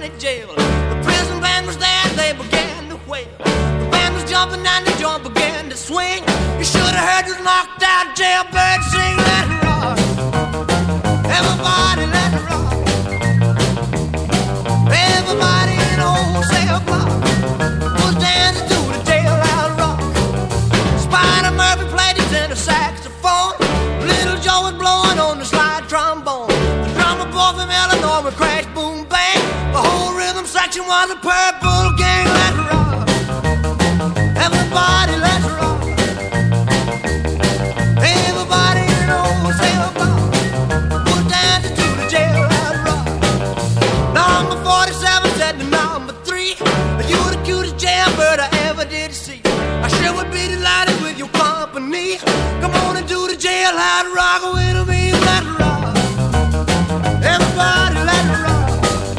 County Jail. The prison band was there, they began to wail. The band was jumping and the joint began to swing. You should have heard this knocked out jailbird sing. Let it rock, everybody let it rock. Everybody in the old cell block was dancing to the jailhouse rock. Spider Murphy played his tenor saxophone. Little Joe was blowing on the slide trombone. The drummer boy from Illinois would crash, boom, bang. The whole rhythm section was a Purple Gang. Let's rock, everybody, let's rock. Everybody in the old cell block was dancing to the jailhouse rock. Number 47 said to number 3, you're the cutest jailbird I ever did see. I sure would be delighted with your company. Come on and do the jailhouse rock with me. Let's rock, everybody, let's rock.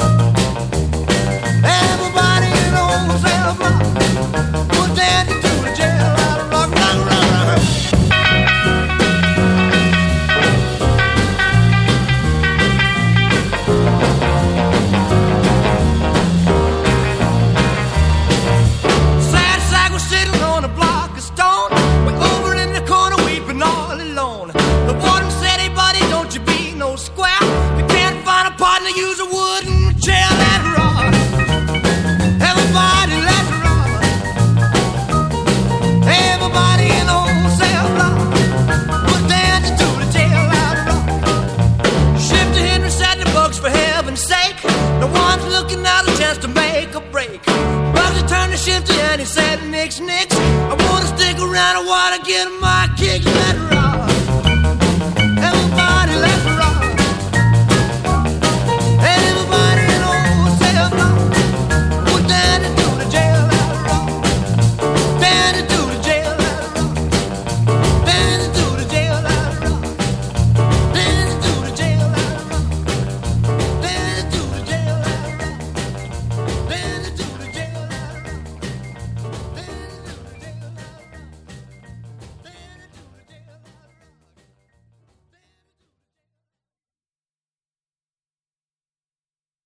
Everybody in the old cell block was dancing to the jailhouse rock. Rock, rock, rock. Sad sack was sitting on a block of stone, way over in the corner weeping all alone. The warden said, hey buddy, don't you be no square. You can't find a partner, use a wooden chair. Let's rock, everybody, let's rock. Everybody in the old cell block was dancing to the jailhouse rock. Shifter Henry said the Bugs, for heaven's sake, the one's looking out a chance to make a break. Bugsy turned to Shifter and he said, Nix, Nix, I wanna stick around, I wanna get my kicks.